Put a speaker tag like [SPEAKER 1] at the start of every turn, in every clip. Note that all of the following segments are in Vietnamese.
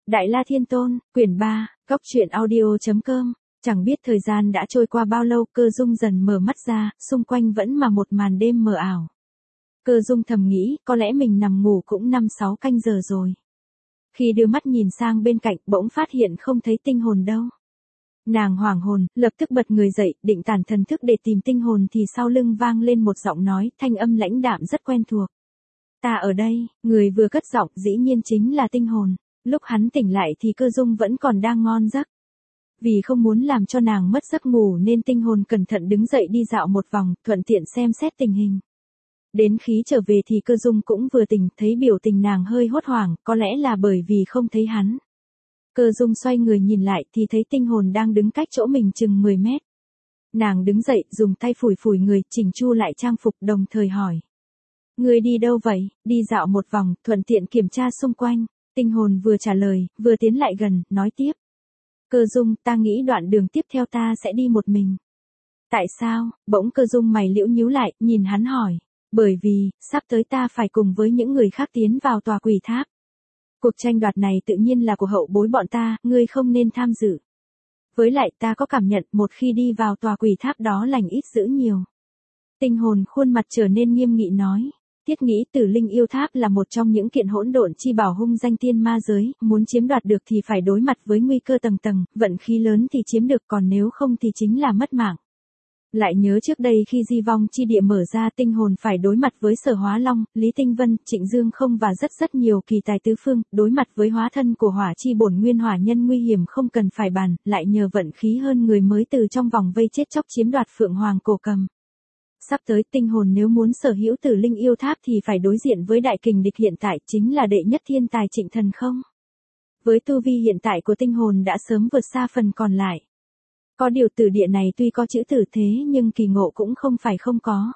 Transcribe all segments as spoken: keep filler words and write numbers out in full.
[SPEAKER 1] Đại La Thiên Tôn, quyển ba, góc truyện audio.com. Chẳng biết thời gian đã trôi qua bao lâu, Cơ Dung dần mở mắt ra, xung quanh vẫn mà một màn đêm mờ ảo. Cơ Dung thầm nghĩ, có lẽ mình nằm ngủ cũng năm sáu canh giờ rồi. Khi đưa mắt nhìn sang bên cạnh, bỗng phát hiện không thấy tinh hồn đâu. Nàng hoảng hồn, lập tức bật người dậy, định tản thần thức để tìm tinh hồn thì sau lưng vang lên một giọng nói, thanh âm lãnh đạm rất quen thuộc. Ta ở đây, người vừa cất giọng dĩ nhiên chính là tinh hồn. Lúc hắn tỉnh lại thì Cơ Dung vẫn còn đang ngon giấc. Vì không muốn làm cho nàng mất giấc ngủ nên tinh hồn cẩn thận đứng dậy đi dạo một vòng, thuận tiện xem xét tình hình. Đến khi trở về thì Cơ Dung cũng vừa tỉnh, thấy biểu tình nàng hơi hốt hoảng, có lẽ là bởi vì không thấy hắn. Cơ Dung xoay người nhìn lại thì thấy tinh hồn đang đứng cách chỗ mình chừng mười mét. Nàng đứng dậy, dùng tay phủi phủi người, chỉnh chu lại trang phục, đồng thời hỏi. Người đi đâu vậy? Đi dạo một vòng, thuận tiện kiểm tra xung quanh. Tinh hồn vừa trả lời, vừa tiến lại gần, nói tiếp. Cơ Dung, ta nghĩ đoạn đường tiếp theo ta sẽ đi một mình. Tại sao? Bỗng Cơ Dung mày liễu nhíu lại, nhìn hắn hỏi. Bởi vì, sắp tới ta phải cùng với những người khác tiến vào tòa quỷ tháp. Cuộc tranh đoạt này tự nhiên là của hậu bối bọn ta, ngươi không nên tham dự. Với lại ta có cảm nhận một khi đi vào tòa quỷ tháp đó lành ít dữ nhiều. Tinh hồn khuôn mặt trở nên nghiêm nghị nói. Thiết nghĩ Tử Linh Yêu Tháp là một trong những kiện hỗn độn chi bảo hung danh tiên ma giới, muốn chiếm đoạt được thì phải đối mặt với nguy cơ tầng tầng, vận khí lớn thì chiếm được, còn nếu không thì chính là mất mạng. Lại nhớ trước đây khi Di Vong chi địa mở ra, tinh hồn phải đối mặt với Sở Hóa Long, Lý Tinh Vân, Trịnh Dương Không và rất rất nhiều kỳ tài tứ phương, đối mặt với hóa thân của hỏa chi bổn nguyên hỏa nhân nguy hiểm không cần phải bàn, lại nhờ vận khí hơn người mới từ trong vòng vây chết chóc chiếm đoạt Phượng Hoàng Cổ Cầm. Sắp tới tinh hồn nếu muốn sở hữu Tử Linh Yêu Tháp thì phải đối diện với đại kình địch hiện tại, chính là đệ nhất thiên tài Trịnh Thần Không. Với tu vi hiện tại của tinh hồn đã sớm vượt xa phần còn lại. Có điều tử địa này tuy có chữ tử thế nhưng kỳ ngộ cũng không phải không có.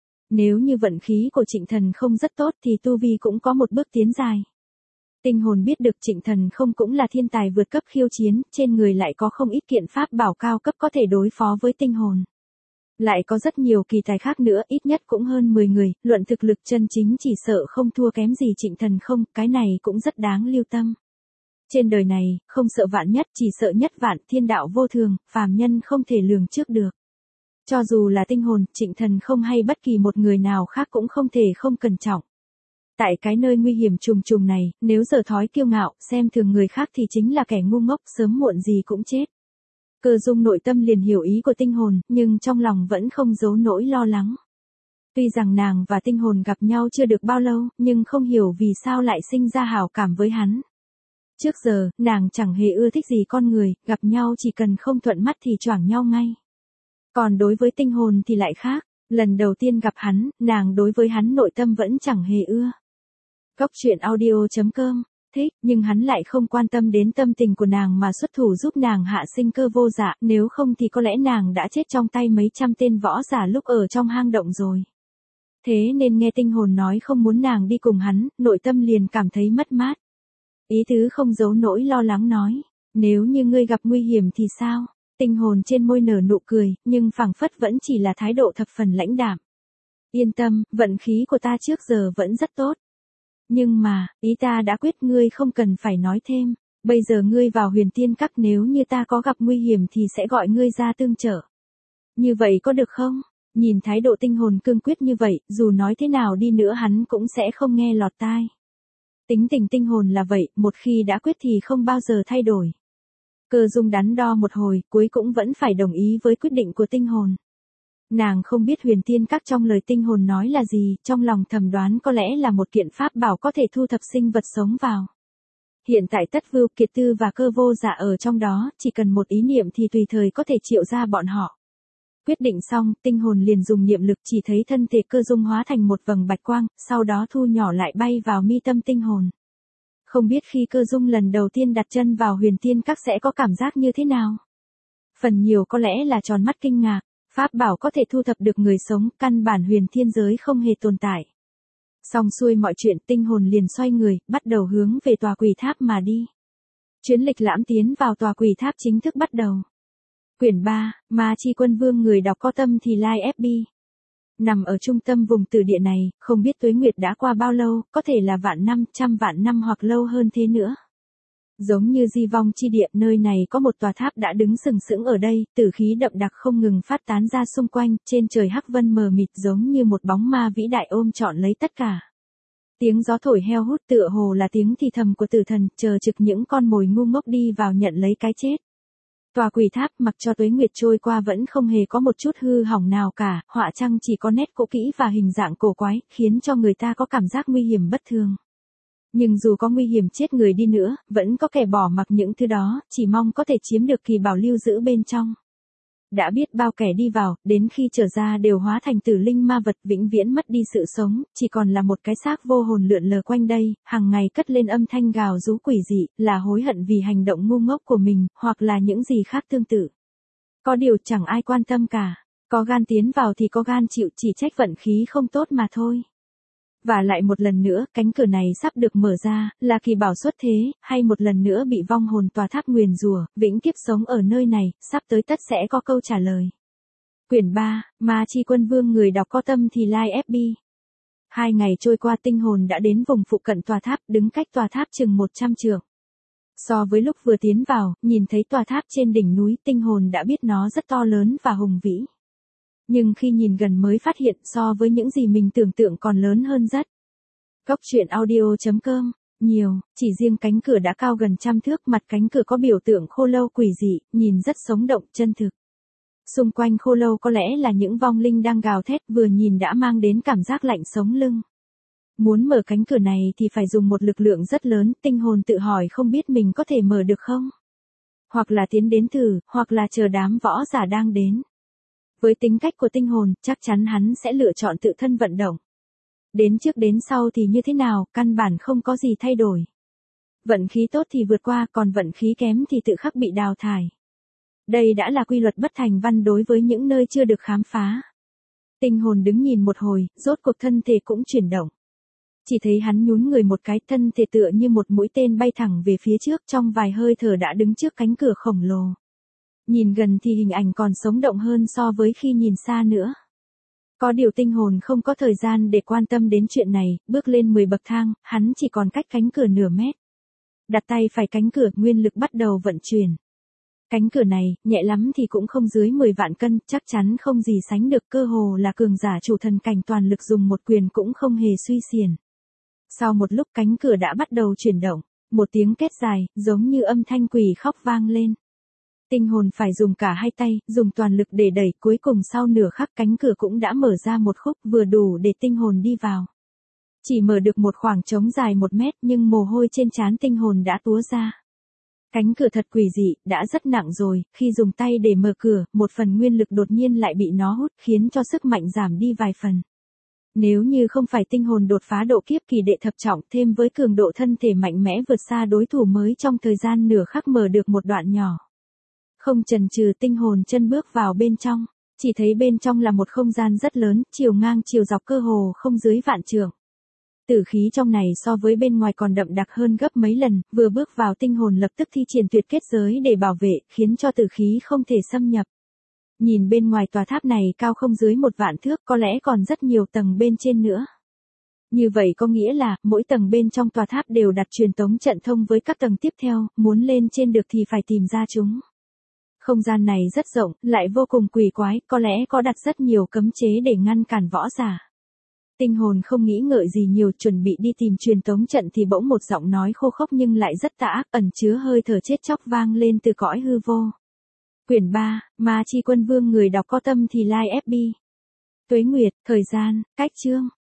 [SPEAKER 1] Nếu như vận khí của Trịnh Thần Không rất tốt thì tu vi cũng có một bước tiến dài. Tinh hồn biết được Trịnh Thần Không cũng là thiên tài vượt cấp khiêu chiến, trên người lại có không ít kiện pháp bảo cao cấp có thể đối phó với tinh hồn. Lại có rất nhiều kỳ tài khác nữa, ít nhất cũng hơn mười người, luận thực lực chân chính chỉ sợ không thua kém gì Trịnh Thần Không, cái này cũng rất đáng lưu tâm. Trên đời này, không sợ vạn nhất, chỉ sợ nhất vạn, thiên đạo vô thường, phàm nhân không thể lường trước được. Cho dù là tinh hồn, Trịnh Thần Không hay bất kỳ một người nào khác cũng không thể không cẩn trọng. Tại cái nơi nguy hiểm trùng trùng này, nếu dở thói kiêu ngạo, xem thường người khác thì chính là kẻ ngu ngốc, sớm muộn gì cũng chết. Cơ Dung nội tâm liền hiểu ý của tinh hồn, nhưng trong lòng vẫn không giấu nỗi lo lắng. Tuy rằng nàng và tinh hồn gặp nhau chưa được bao lâu, nhưng không hiểu vì sao lại sinh ra hảo cảm với hắn. Trước giờ, nàng chẳng hề ưa thích gì con người, gặp nhau chỉ cần không thuận mắt thì choảng nhau ngay. Còn đối với tinh hồn thì lại khác, lần đầu tiên gặp hắn, nàng đối với hắn nội tâm vẫn chẳng hề ưa. Góc truyện audio.com. Thích, nhưng hắn lại không quan tâm đến tâm tình của nàng mà xuất thủ giúp nàng hạ sinh cơ vô dạ, nếu không thì có lẽ nàng đã chết trong tay mấy trăm tên võ giả lúc ở trong hang động rồi. Thế nên nghe tinh hồn nói không muốn nàng đi cùng hắn, nội tâm liền cảm thấy mất mát. Ý tứ không giấu nỗi lo lắng nói, nếu như ngươi gặp nguy hiểm thì sao? Tinh hồn trên môi nở nụ cười, nhưng phảng phất vẫn chỉ là thái độ thập phần lãnh đạm. Yên tâm, vận khí của ta trước giờ vẫn rất tốt. Nhưng mà, ý ta đã quyết, ngươi không cần phải nói thêm, bây giờ ngươi vào Huyền Tiên Các, nếu như ta có gặp nguy hiểm thì sẽ gọi ngươi ra tương trợ. Như vậy có được không? Nhìn thái độ tinh hồn cương quyết như vậy, dù nói thế nào đi nữa hắn cũng sẽ không nghe lọt tai. Tính tình tinh hồn là vậy, một khi đã quyết thì không bao giờ thay đổi. Cơ Dung đắn đo một hồi, cuối cũng vẫn phải đồng ý với quyết định của tinh hồn. Nàng không biết Huyền Tiên Các trong lời tinh hồn nói là gì, trong lòng thầm đoán có lẽ là một kiện pháp bảo có thể thu thập sinh vật sống vào. Hiện tại Tất Vưu, Kiệt Tư và Cơ Vô Dạ ở trong đó, chỉ cần một ý niệm thì tùy thời có thể triệu ra bọn họ. Quyết định xong, tinh hồn liền dùng niệm lực, chỉ thấy thân thể Cơ Dung hóa thành một vầng bạch quang, sau đó thu nhỏ lại bay vào mi tâm tinh hồn. Không biết khi Cơ Dung lần đầu tiên đặt chân vào Huyền Tiên Các sẽ có cảm giác như thế nào? Phần nhiều có lẽ là tròn mắt kinh ngạc. Pháp bảo có thể thu thập được người sống, căn bản huyền thiên giới không hề tồn tại. Xong xuôi mọi chuyện, tinh hồn liền xoay người, bắt đầu hướng về tòa quỷ tháp mà đi. Chuyến lịch lãm tiến vào tòa quỷ tháp chính thức bắt đầu. Quyển ba, Ma Chi Quân Vương, người đọc có tâm thì like ép bê. Nằm ở trung tâm vùng tử địa này, không biết tuế nguyệt đã qua bao lâu, có thể là vạn năm, trăm vạn năm hoặc lâu hơn thế nữa. Giống như di vong chi địa, nơi này có một tòa tháp đã đứng sừng sững ở đây, tử khí đậm đặc không ngừng phát tán ra xung quanh, trên trời hắc vân mờ mịt giống như một bóng ma vĩ đại ôm trọn lấy tất cả. Tiếng gió thổi heo hút tựa hồ là tiếng thì thầm của tử thần, chờ trực những con mồi ngu ngốc đi vào nhận lấy cái chết. Tòa quỷ tháp mặc cho tuế nguyệt trôi qua vẫn không hề có một chút hư hỏng nào cả, họa trang chỉ có nét cũ kỹ và hình dạng cổ quái, khiến cho người ta có cảm giác nguy hiểm bất thường. Nhưng dù có nguy hiểm chết người đi nữa, vẫn có kẻ bỏ mặc những thứ đó, chỉ mong có thể chiếm được kỳ bảo lưu giữ bên trong. Đã biết bao kẻ đi vào, đến khi trở ra đều hóa thành tử linh ma vật vĩnh viễn mất đi sự sống, chỉ còn là một cái xác vô hồn lượn lờ quanh đây, hàng ngày cất lên âm thanh gào rú quỷ dị, là hối hận vì hành động ngu ngốc của mình, hoặc là những gì khác tương tự. Có điều chẳng ai quan tâm cả, có gan tiến vào thì có gan chịu, chỉ trách vận khí không tốt mà thôi. Và lại một lần nữa, cánh cửa này sắp được mở ra, là kỳ bảo xuất thế, hay một lần nữa bị vong hồn tòa tháp nguyền rủa, vĩnh kiếp sống ở nơi này, sắp tới tất sẽ có câu trả lời. Quyển ba, Ma Chi Quân Vương, người đọc có tâm thì like ép bê. Hai ngày trôi qua, tinh hồn đã đến vùng phụ cận tòa tháp, đứng cách tòa tháp chừng một trăm trượng. So với lúc vừa tiến vào, nhìn thấy tòa tháp trên đỉnh núi, tinh hồn đã biết nó rất to lớn và hùng vĩ. Nhưng khi nhìn gần mới phát hiện so với những gì mình tưởng tượng còn lớn hơn rất. Cốc truyện audio chấm com, nhiều, chỉ riêng cánh cửa đã cao gần trăm thước, mặt cánh cửa có biểu tượng khô lâu quỷ dị, nhìn rất sống động, chân thực. Xung quanh khô lâu có lẽ là những vong linh đang gào thét, vừa nhìn đã mang đến cảm giác lạnh sống lưng. Muốn mở cánh cửa này thì phải dùng một lực lượng rất lớn, tinh hồn tự hỏi không biết mình có thể mở được không? Hoặc là tiến đến thử, hoặc là chờ đám võ giả đang đến. Với tính cách của tinh hồn, chắc chắn hắn sẽ lựa chọn tự thân vận động. Đến trước đến sau thì như thế nào, căn bản không có gì thay đổi. Vận khí tốt thì vượt qua, còn vận khí kém thì tự khắc bị đào thải. Đây đã là quy luật bất thành văn đối với những nơi chưa được khám phá. Tinh hồn đứng nhìn một hồi, rốt cuộc thân thể cũng chuyển động. Chỉ thấy hắn nhún người một cái, thân thể tựa như một mũi tên bay thẳng về phía trước, trong vài hơi thở đã đứng trước cánh cửa khổng lồ. Nhìn gần thì hình ảnh còn sống động hơn so với khi nhìn xa nữa. Có điều tinh hồn không có thời gian để quan tâm đến chuyện này, bước lên mười bậc thang, hắn chỉ còn cách cánh cửa nửa mét. Đặt tay phải cánh cửa, nguyên lực bắt đầu vận chuyển. Cánh cửa này, nhẹ lắm thì cũng không dưới mười vạn cân, chắc chắn không gì sánh được, cơ hồ là cường giả chủ thần cảnh toàn lực dùng một quyền cũng không hề suy xiển. Sau một lúc cánh cửa đã bắt đầu chuyển động, một tiếng két dài, giống như âm thanh quỷ khóc vang lên. Tinh hồn phải dùng cả hai tay, dùng toàn lực để đẩy, cuối cùng sau nửa khắc cánh cửa cũng đã mở ra một khúc, vừa đủ để tinh hồn đi vào. Chỉ mở được một khoảng trống dài một mét nhưng mồ hôi trên trán tinh hồn đã túa ra. Cánh cửa thật quỷ dị, đã rất nặng rồi, khi dùng tay để mở cửa, một phần nguyên lực đột nhiên lại bị nó hút, khiến cho sức mạnh giảm đi vài phần. Nếu như không phải tinh hồn đột phá độ kiếp kỳ đệ thập trọng, thêm với cường độ thân thể mạnh mẽ vượt xa đối thủ mới trong thời gian nửa khắc mở được một đoạn nhỏ. Không chần chừ, tinh hồn chân bước vào bên trong, chỉ thấy bên trong là một không gian rất lớn, chiều ngang chiều dọc cơ hồ không dưới vạn trượng. Tử khí trong này so với bên ngoài còn đậm đặc hơn gấp mấy lần, vừa bước vào tinh hồn lập tức thi triển tuyệt kết giới để bảo vệ, khiến cho tử khí không thể xâm nhập. Nhìn bên ngoài tòa tháp này cao không dưới một vạn thước, có lẽ còn rất nhiều tầng bên trên nữa. Như vậy có nghĩa là, mỗi tầng bên trong tòa tháp đều đặt truyền tống trận thông với các tầng tiếp theo, muốn lên trên được thì phải tìm ra chúng. Không gian này rất rộng, lại vô cùng quỷ quái, có lẽ có đặt rất nhiều cấm chế để ngăn cản võ giả. Tinh hồn không nghĩ ngợi gì nhiều, chuẩn bị đi tìm truyền tống trận thì bỗng một giọng nói khô khốc nhưng lại rất tà ác, ẩn chứa hơi thở chết chóc vang lên từ cõi hư vô. Quyển ba, Ma Chi Quân Vương, người đọc có tâm thì like ép bê. Tuế Nguyệt, thời gian, cách chương.